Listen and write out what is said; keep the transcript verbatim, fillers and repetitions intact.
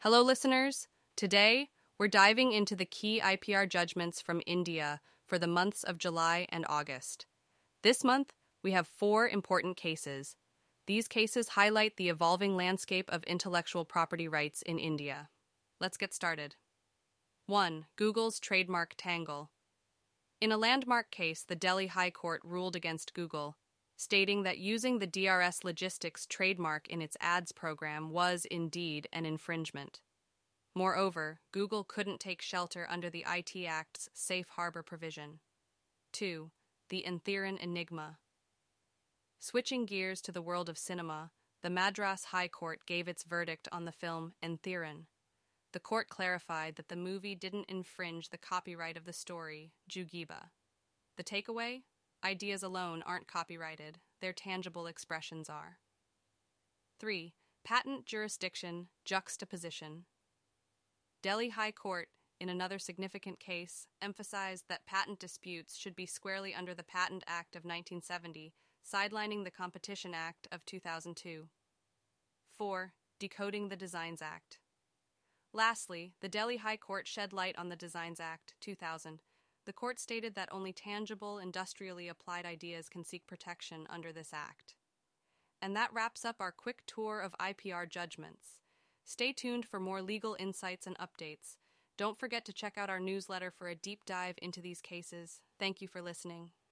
Hello, listeners. Today, we're diving into the key I P R judgments from India for the months of July and August. This month, we have four important cases. These cases highlight the evolving landscape of intellectual property rights in India. Let's get started. one. Google's trademark tangle. In a landmark case, the Delhi High Court ruled against Google, stating that using the D R S Logistics trademark in its ads program was indeed an infringement. Moreover, Google couldn't take shelter under the I T Act's safe harbor provision. two. The Enthiran Enigma. Switching gears to the world of cinema, the Madras High Court gave its verdict on the film Enthiran. The court clarified that the movie didn't infringe the copyright of the story, Jugiba. The takeaway? Ideas alone aren't copyrighted, their tangible expressions are. three. Patent jurisdiction juxtaposition. Delhi High Court, in another significant case, emphasized that patent disputes should be squarely under the Patent Act of nineteen seventy, sidelining the Competition Act of two thousand two. four. Decoding the Designs Act. Lastly, the Delhi High Court shed light on the Designs Act, two thousand. The court stated that only tangible, industrially applied ideas can seek protection under this act. And that wraps up our quick tour of I P R judgments. Stay tuned for more legal insights and updates. Don't forget to check out our newsletter for a deep dive into these cases. Thank you for listening.